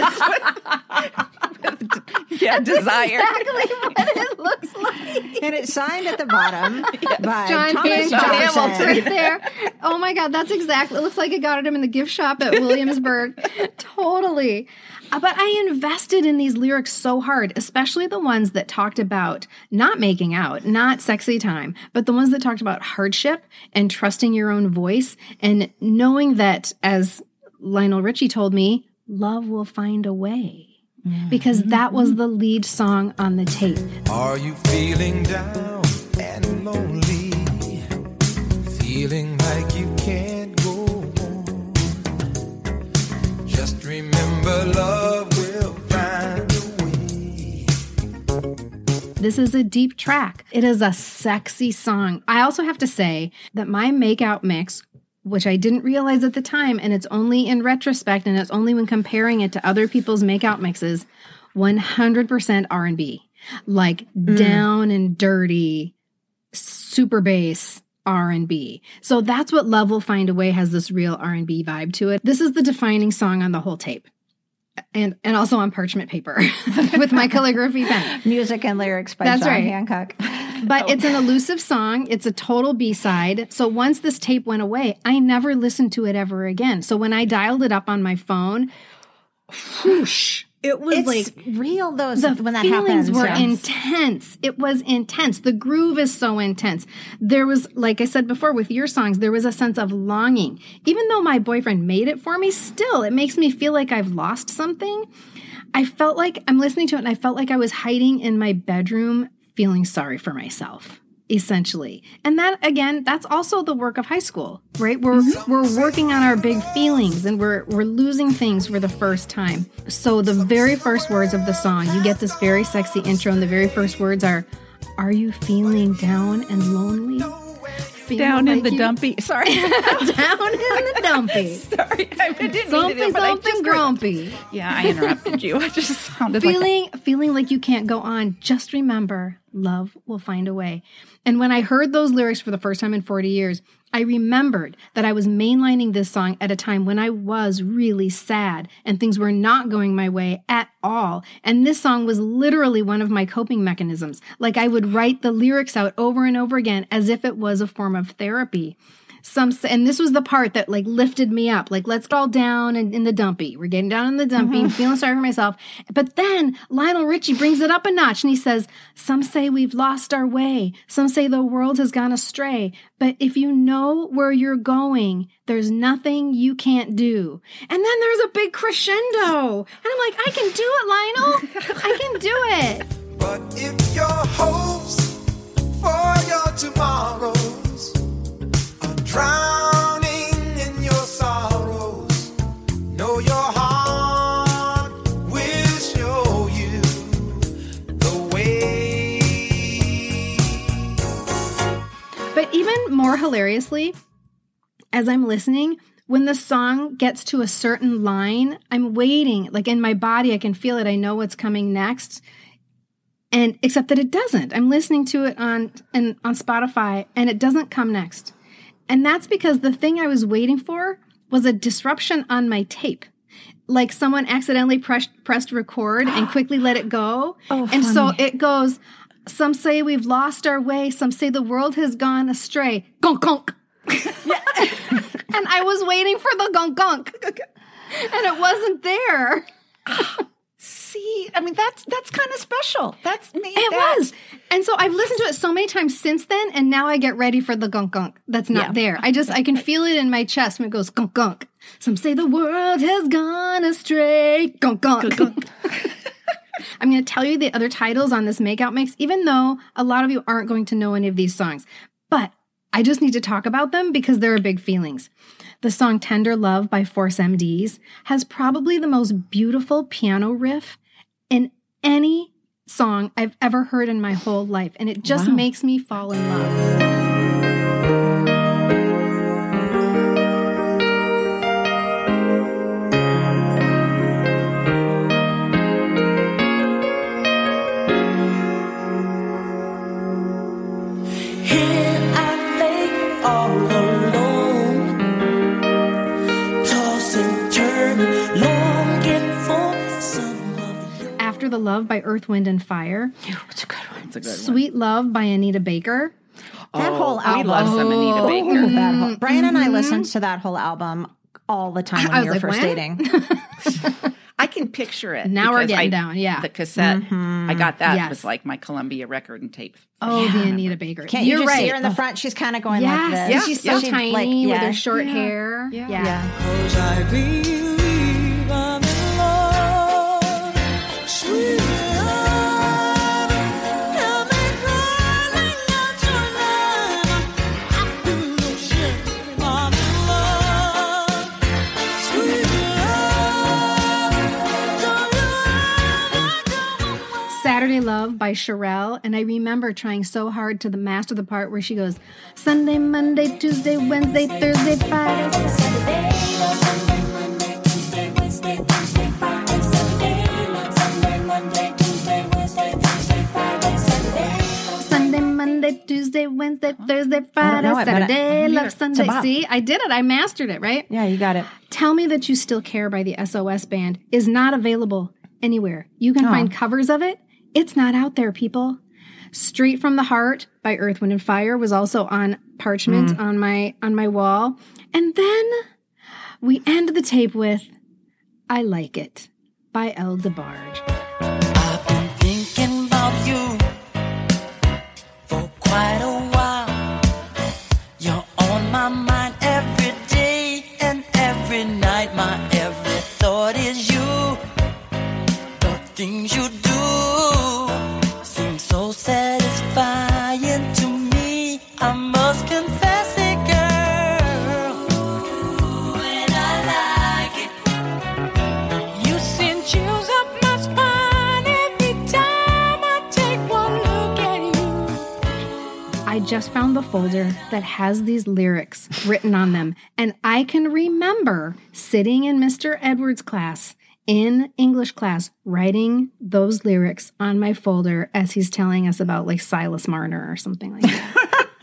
yeah, desire. Exactly what it looks like. And it's signed at the bottom by John Thomas P. Jefferson. Hamilton right there. Oh my God, that's exactly. It looks like I got him in the gift shop at Williamsburg. Totally. Uh, But I invested in these lyrics so hard, especially the ones that talked about not making out, not sexy time, but the ones that talked about hardship and trusting your own voice and knowing that, as Lionel Richie told me, love will find a way. Because that was the lead song on the tape. Are you feeling down and lonely? Feeling like you can't go on? Just remember, love will find a way. This is a deep track. It is a sexy song. I also have to say that my makeout mix, which I didn't realize at the time, and it's only in retrospect, and it's only when comparing it to other people's makeout mixes, one hundred percent R and B. Like down and dirty, super bass R and B. So that's what Love Will Find a Way has, this real R and B vibe to it. This is the defining song on the whole tape. And and also on parchment paper with my calligraphy pen. Music and lyrics by That's John right. Hancock. But it's an elusive song. It's a total B-side. So once this tape went away, I never listened to it ever again. So when I dialed it up on my phone, whoosh, it was It's like real, those, the when that feelings happens. were yeah. intense. It was intense. The groove is so intense. There was, like I said before, with your songs, there was a sense of longing. Even though my boyfriend made it for me, still, it makes me feel like I've lost something. I felt like, I'm listening to it and I felt like I was hiding in my bedroom feeling sorry for myself, essentially. And that, again, that's also the work of high school, right? We're we're working on our big feelings and we're we're losing things for the first time. So the very first words of the song, you get this very sexy intro, and the very first words are, "Are you feeling down and lonely? Feeling Down in like the you- dumpy. Sorry. down in the dumpy. Sorry. I didn't mean to Something, do it, but I something just grumpy. Yeah, I interrupted you. I just sounded like Feeling feeling like you can't go on. Just remember, love will find a way. And when I heard those lyrics for the first time in forty years, I remembered that I was mainlining this song at a time when I was really sad and things were not going my way at all. And this song was literally one of my coping mechanisms. Like I would write the lyrics out over and over again as if it was a form of therapy. Some and this was the part that like lifted me up. Like, let's get all down in, in the dumpy. We're getting down in the dumpy. Mm-hmm. I'm feeling sorry for myself. But then Lionel Richie brings it up a notch and he says, "Some say we've lost our way. Some say the world has gone astray. But if you know where you're going, there's nothing you can't do." And then there's a big crescendo. And I'm like, I can do it, Lionel. I can do it. But if your hopes for your tomorrows are drowning in your sorrows, know your heart will show you the way. But even more hilariously, as I'm listening, when the song gets to a certain line, I'm waiting, like in my body, I can feel it. I know what's coming next. And except that it doesn't. I'm listening to it on and on Spotify and it doesn't come next. And that's because the thing I was waiting for was a disruption on my tape. Like someone accidentally pressed pressed record and quickly let it go. Oh, and so funny. it goes, "Some say we've lost our way. Some say the world has gone astray." Gonk, gonk. And I was waiting for the gonk, gonk. And it wasn't there. See, I mean, that's that's kind of special. That's me. It that. was. And so I've listened to it so many times since then, and now I get ready for the gunk gunk that's not Yeah. there. I just, I can feel it in my chest when it goes gunk gunk. Some say the world has gone astray. Gunk gunk. I'm going to tell you the other titles on this makeout mix, even though a lot of you aren't going to know any of these songs. But I just need to talk about them because there are big feelings. The song Tender Love by Force M Ds has probably the most beautiful piano riff in any song I've ever heard in my whole life, and it just Wow. makes me fall in love. Here I lay all alone, toss and turn, longing for some of your After the Love by Earth, Wind, and Fire. It's a good one. It's a good one. Sweet Love by Anita Baker. That whole We album. love some Anita Baker. That whole, Brian and I listened to that whole album all the time when I we were was like, first when? dating. I can picture it. Now we're because getting I- down, yeah. The cassette, I got that. Yes. It was like my Columbia record and tape. Oh, the Anita Baker. Can't you You're just right. see her in the front? She's kind of going Yes, like this. and she's so She, tiny like, with yeah. her short hair. Yeah. Yeah. Cause I believe I'm in love, sweet love. Help me crawling out your love. I feel no shame. I'm in love, sweet love. Don't you ever come away. Saturday Love by Sherelle. And I remember trying so hard to the master the part where she goes, Sunday, Monday, Tuesday, Wednesday, Thursday, Friday. Sunday, Monday, Tuesday, Wednesday, Thursday, Friday, know it, but I- Saturday, I need Love it. Sunday. It's a bop. See, I did it. I mastered it, right? Yeah, you got it. Tell Me That You Still Care by the S O S Band is not available anywhere. You can Oh. find covers of it. It's not out there, people. Straight from the Heart by Earth, Wind and Fire was also on parchment on my on my wall. And then we end the tape with I Like It by El DeBarge. I've been thinking about you for quite a while. You're on my mind every day and every night. My every thought is you. The things you do seem so satisfying to me. I must confess it, girl. Ooh, and I like it. You send chills up my spine every time I take one look at you. I just found the folder that has these lyrics written on them. And I can remember sitting in Mister Edwards' class, in English class, writing those lyrics on my folder as he's telling us about like Silas Marner or something like that.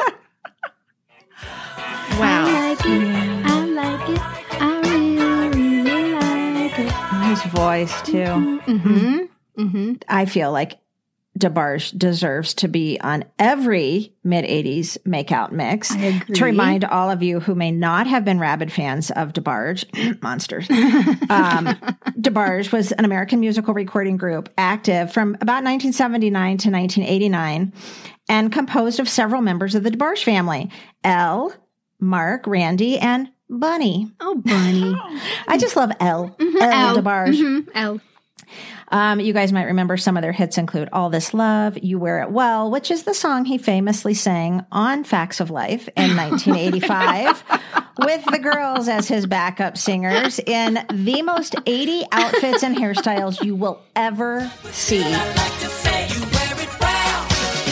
Wow. I like it. I like it. I really, really like it. His voice, too. Mm-hmm. Mm-hmm. I feel like DeBarge deserves to be on every mid-eighties make-out mix. I agree. To remind all of you who may not have been rabid fans of DeBarge, monsters, um, DeBarge was an American musical recording group active from about nineteen seventy-nine to nineteen eighty-nine and composed of several members of the DeBarge family, Elle, Mark, Randy, and Bunny. Oh, Bunny. I just love Elle, Elle L. DeBarge. Mhm. L. Um, you guys might remember some of their hits include All This Love, You Wear It Well, which is the song he famously sang on Facts of Life in nineteen eighty-five with the girls as his backup singers in the most eighty outfits and hairstyles you will ever see. I like to say you wear it well.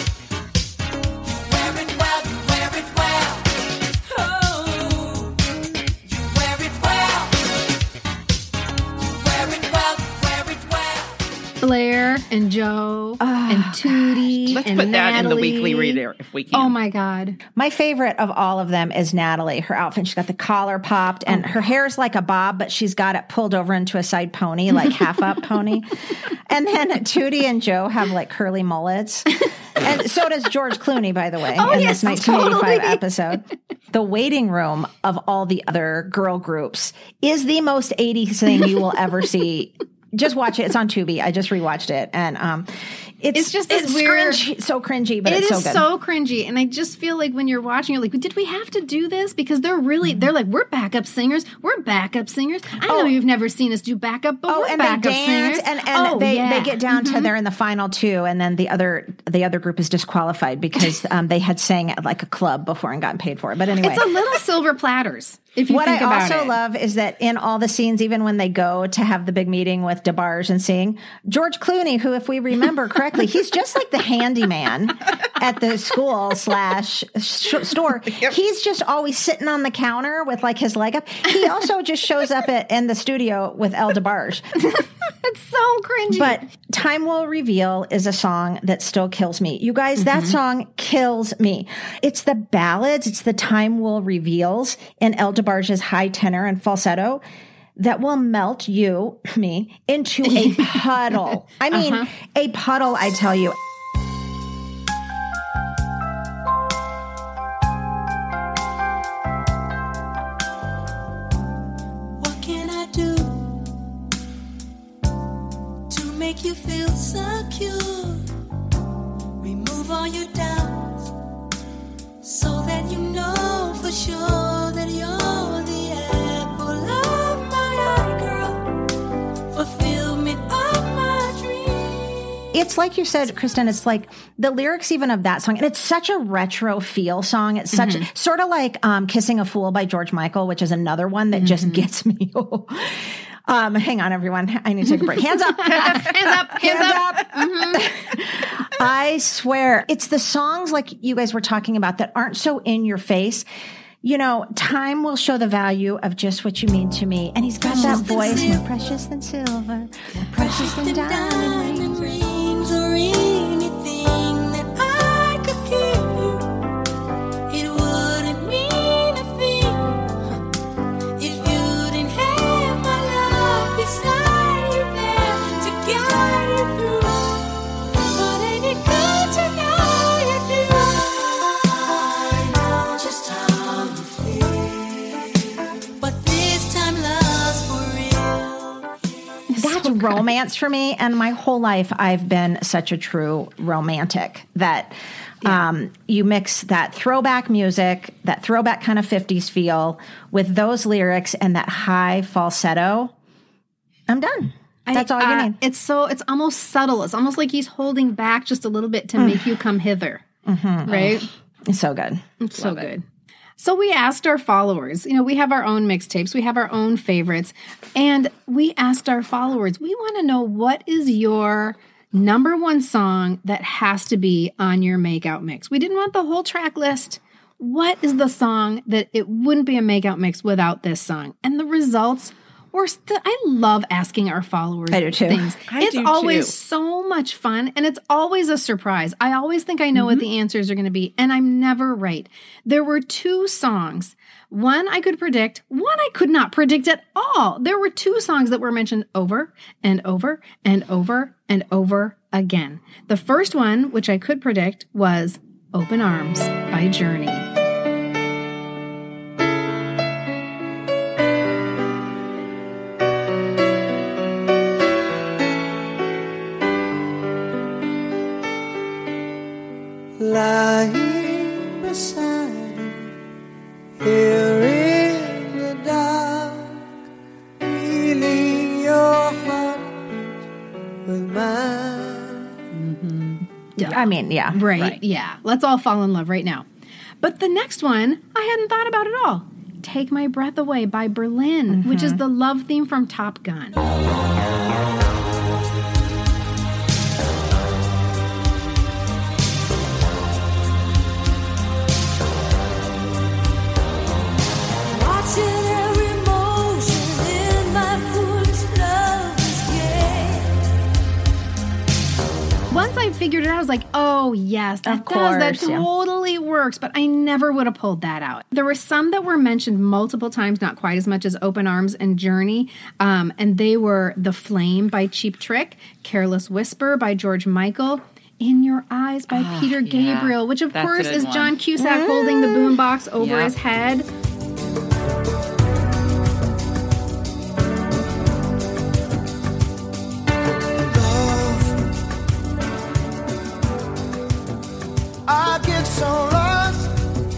You wear it well, you wear it well. Oh, you wear it well. You wear it well, you wear it well. Blair and Joe and Tootie Let's and put that in the Natalie. weekly reader if we can. Oh my God. My favorite of all of them is Natalie. Her outfit, she's got the collar popped and her hair's like a bob, but she's got it pulled over into a side pony, like half up pony. And then Tootie and Joe have like curly mullets. And so does George Clooney, by the way, Oh, in yes, this nineteen eighty-five totally. episode. The waiting room of all the other girl groups is the most eighties thing you will ever see. Just watch it. It's on Tubi. I just rewatched it. And um, it's, It's just this it's weird- cringy, so cringy, but It it's is so good. so cringy. And I just feel like when you're watching, you're like, did we have to do this? Because they're really, Mm-hmm. they're like, we're backup singers. We're backup singers. I know Oh. you've never seen us do backup, but Oh, we're and they backup dance, singers. and, and oh, they, yeah. they get down to they're in the final two, and then the other the other group is disqualified because um, they had sang at like a club before and gotten paid for it. But anyway, It's a little silver platters. If you what think I about also it. love is that in all the scenes, even when they go to have the big meeting with DeBarge and sing, George Clooney, who, if we remember correctly, he's just like the handyman at the school slash sh- store. Yep. He's just always sitting on the counter with like his leg up. He also just shows up at, in the studio with El DeBarge. It's so cringy. But Time Will Reveal is a song that still kills me. You guys, mm-hmm. that song kills me. It's the ballads, it's the Time Will Reveals in El DeBarge's high tenor and falsetto that will melt you, me, into a puddle. I mean, uh-huh. a puddle, I tell you. What can I do to make you feel secure? Remove all your doubts so that you know for sure that you're the apple of my eye, girl. Fulfill me of my dreams. It's like you said, Kristen, it's like the lyrics even of that song, and it's such a retro feel song. It's such mm-hmm. sort of like um, Kissing a Fool by George Michael, which is another one that mm-hmm. just gets me. Um, hang on, everyone. I need to take a break. Hands up. hands up. Hands, hands up. up. Mm-hmm. I swear, it's the songs like you guys were talking about that aren't so in your face. You know, time will show the value of just what you mean to me. And he's got that voice. More precious than silver, more precious than diamond rings, or anything that I could give you. It wouldn't mean a thing if you didn't have my love beside you there to guide you through. But ain't it good to know you do? I know just how you feel, but this time love's for real. That's romance for me. And my whole life, I've been such a true romantic that yeah. um, you mix that throwback music, that throwback kind of fifties feel with those lyrics and that high falsetto. I'm done. That's I, all you uh, need. It's so, it's almost subtle. It's almost like he's holding back just a little bit to mm. make you come hither. Mm-hmm. Right? Oh, it's so good. It's Love so it. good. So we asked our followers, you know, we have our own mixtapes, we have our own favorites, and we asked our followers, we want to know what is your number one song that has to be on your makeout mix. We didn't want the whole track list. What is the song that it wouldn't be a makeout mix without this song? And the results were, st- I love asking our followers I do too. things. I it's do always too. so much fun, and it's always a surprise. I always think I know mm-hmm. what the answers are going to be, and I'm never right. There were two songs. One I could predict, one I could not predict at all. There were two songs that were mentioned over and over and over and over again. The first one, which I could predict, was Open Arms by Journey. Lying beside you, here in the dark, feeling your heartbeat with mine. Mm-hmm. I mean, yeah. Right, right, yeah. Let's all fall in love right now. But the next one, I hadn't thought about at all. Take My Breath Away by Berlin, mm-hmm. which is the love theme from Top Gun. Once I figured it out, I was like, oh, yes, that of does. That course, yeah. totally works. But I never would have pulled that out. There were some that were mentioned multiple times, not quite as much as Open Arms and Journey. Um, and they were The Flame by Cheap Trick, Careless Whisper by George Michael, In Your Eyes by oh, Peter yeah. Gabriel, which, of That's course, is one. John Cusack mm. holding the boombox over yep. his head. I get so lost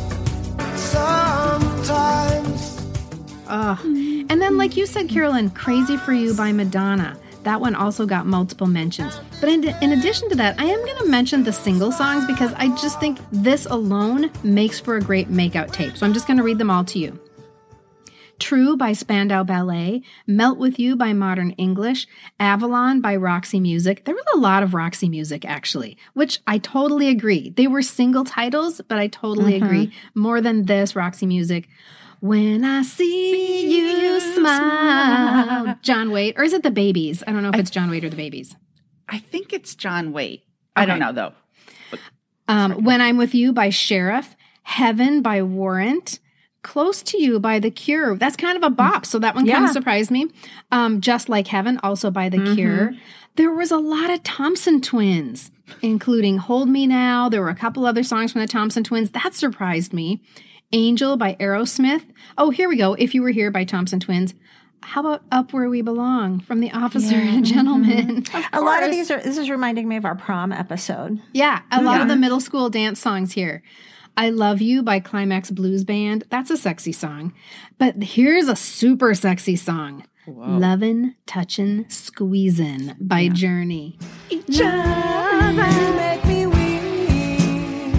sometimes. Oh. And then, like you said, Carolyn, Crazy for You by Madonna. That one also got multiple mentions. But in, in addition to that, I am going to mention the single songs because I just think this alone makes for a great makeout tape. So I'm just going to read them all to you. True by Spandau Ballet, Melt With You by Modern English, Avalon by Roxy Music. There was a lot of Roxy Music, actually, which I totally agree. They were single titles, but I totally mm-hmm. agree. More than this, Roxy Music. When I see you smile. John Waite. Or is it the Babies? I don't know if it's John Waite or the Babies. I think it's John Waite. Okay. I don't know, though. But, um, When I'm With You by Sheriff, Heaven by Warrant, Close to You by The Cure. That's kind of a bop, so that one yeah. kind of surprised me. Um, Just Like Heaven, also by The mm-hmm. Cure. There was a lot of Thompson Twins, including Hold Me Now. There were a couple other songs from the Thompson Twins. That surprised me. Angel by Aerosmith. Oh, here we go. If You Were Here by Thompson Twins. How about Up Where We Belong from The Officer yeah. and Gentleman? Mm-hmm. A lot of these are, this is reminding me of our prom episode. Yeah, a lot yeah. of the middle school dance songs here. I Love You by Climax Blues Band. That's a sexy song. But here's a super sexy song. Whoa. Lovin', Touchin', Squeezin' by yeah. Journey. Each other. You make me weak.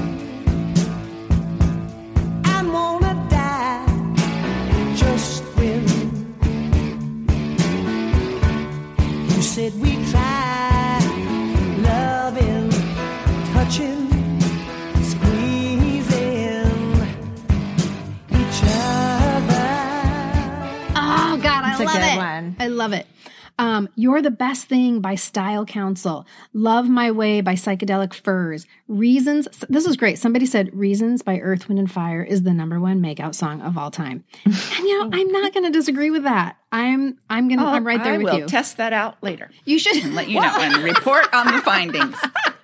I'm gonna die just when you said we try. Lovin', touchin'. I love it. Um, You're the Best Thing by Style Council. Love My Way by Psychedelic Furs. Reasons. This is great. Somebody said Reasons by Earth, Wind and Fire is the number one makeout song of all time. And you know, I'm not going to disagree with that. I'm I'm going to, oh, I'm right there I with will you. Test that out later. You should. And let you know and report on the findings.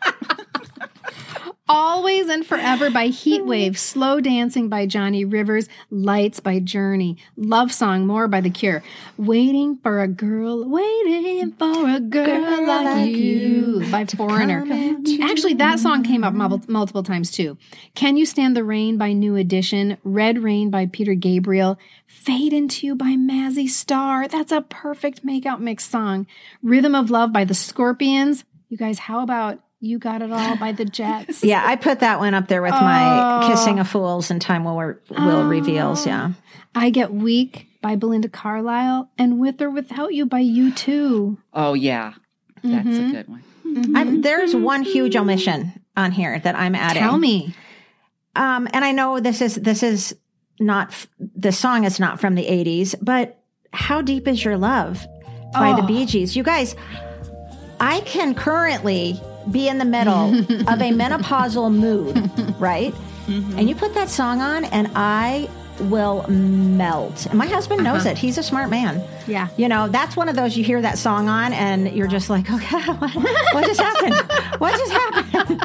Always and Forever by Heatwave, Slow Dancing by Johnny Rivers, Lights by Journey, Love Song, More by The Cure, Waiting for a Girl, Waiting for a Girl, girl like, like You by Foreigner. Actually, that song came up multiple, multiple times too. Can You Stand the Rain by New Edition, Red Rain by Peter Gabriel, Fade Into You by Mazzy Star. That's a perfect makeout mix song. Rhythm of Love by The Scorpions. You guys, how about You Got It All by the Jets? Yeah, I put that one up there with oh. my Kissing of Fools and Time Will, Will oh. Reveals, yeah. I Get Weak by Belinda Carlisle and With or Without You by U two. Oh, yeah. That's mm-hmm. a good one. Mm-hmm. I'm, there's one huge omission on here that I'm adding. Tell me. Um, and I know this is this is not, the song is not from the eighties, but How Deep Is Your Love by oh. the Bee Gees. You guys, I can currently be in the middle of a menopausal mood, right? Mm-hmm. And you put that song on and I will melt. And my husband knows uh-huh. it. He's a smart man. Yeah. You know, that's one of those you hear that song on and you're just like, okay, what, what just happened? What just happened?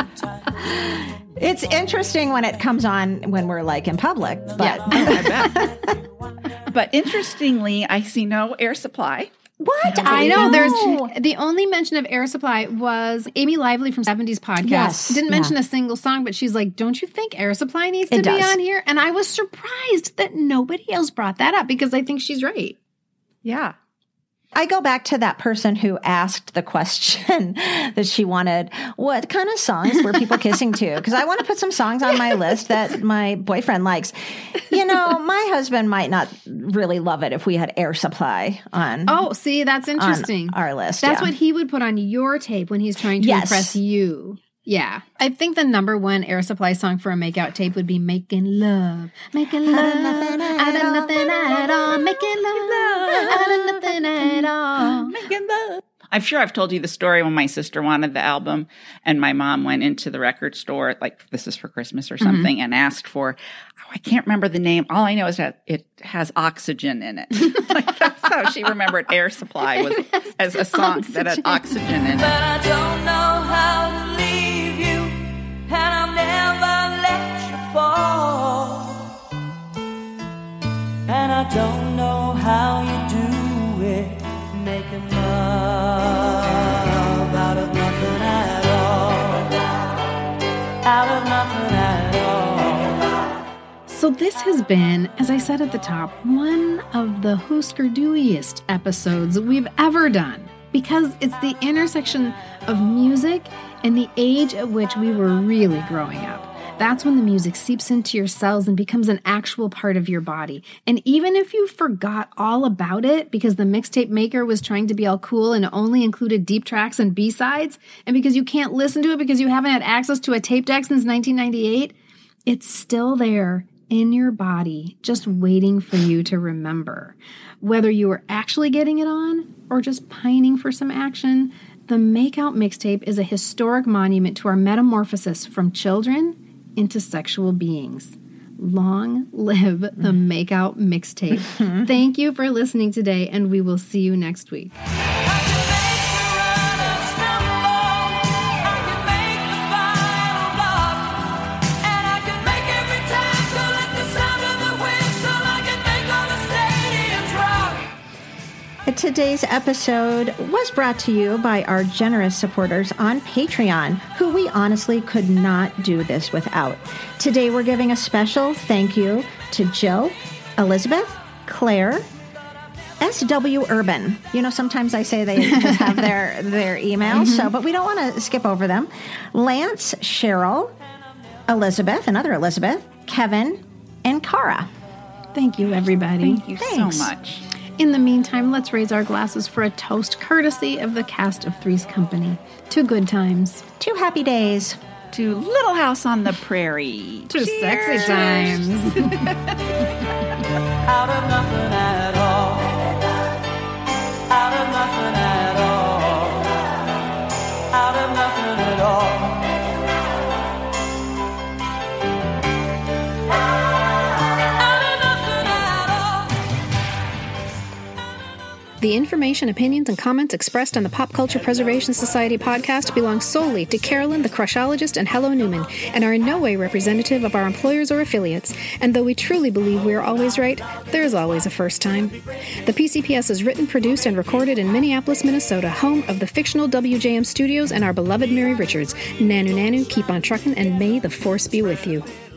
It's interesting when it comes on when we're like in public. But. Yeah, I bet. But interestingly, I see no Air Supply. What? I know. There's the only mention of Air Supply was Amy Lively from seventies Podcast. Yes, Didn't yeah. mention a single song, but she's like, don't you think Air Supply needs to it be does. on here? And I was surprised that nobody else brought that up because I think she's right. Yeah. I go back to that person who asked the question that she wanted, what kind of songs were people kissing to? Because I want to put some songs on my list that my boyfriend likes. You know, my husband might not really love it if we had Air Supply on. Oh, see, that's interesting. Our list. That's yeah. what he would put on your tape when he's trying to yes. impress you. Yeah. I think the number one Air Supply song for a makeout tape would be Making Love. Making love. Out of nothing at all. Making love. Out of nothing at all. Making love. I'm sure I've told you the story when my sister wanted the album and my mom went into the record store, like this is for Christmas or something, mm-hmm. and asked for, oh, I can't remember the name. All I know is that it has oxygen in it. Like that's how she remembered Air Supply was as a song oxygen. that had oxygen in it. But I don't know how to leave you, and I'll never let you fall. And I don't know how you do it, making love out of nothing at all. Out of nothing at all. So this has been, as I said at the top, one of the Husker Du-iest episodes we've ever done. Because it's the intersection of music and the age at which we were really growing up. That's when the music seeps into your cells and becomes an actual part of your body. And even if you forgot all about it because the mixtape maker was trying to be all cool and only included deep tracks and B-sides, and because you can't listen to it because you haven't had access to a tape deck since nineteen ninety-eight, it's still there in your body, just waiting for you to remember. Whether you were actually getting it on or just pining for some action, the Makeout Mixtape is a historic monument to our metamorphosis from children into sexual beings. Long live the Makeout Mixtape. Thank you for listening today, and we will see you next week. Today's episode was brought to you by our generous supporters on Patreon, who we honestly could not do this without. Today we're giving a special thank you to Jill, Elizabeth, Claire, S W Urban. You know, sometimes I say they just have their, their emails, mm-hmm. so but we don't want to skip over them. Lance, Cheryl, Elizabeth, another Elizabeth, Kevin, and Cara. Thank you, everybody. Thank you Thanks. so much. In the meantime, let's raise our glasses for a toast courtesy of the cast of Three's Company. To good times. Two happy days. To Little House on the Prairie. To Cheers. sexy times. Out of nothing at all. Out of nothing at all. Out of nothing at all. The information, opinions, and comments expressed on the Pop Culture Preservation Society podcast belong solely to Carolyn, the Crushologist, and Hello Newman, and are in no way representative of our employers or affiliates. And though we truly believe we are always right, there is always a first time. The P C P S is written, produced, and recorded in Minneapolis, Minnesota, home of the fictional W J M Studios and our beloved Mary Richards. Nanu Nanu, keep on truckin', and may the force be with you.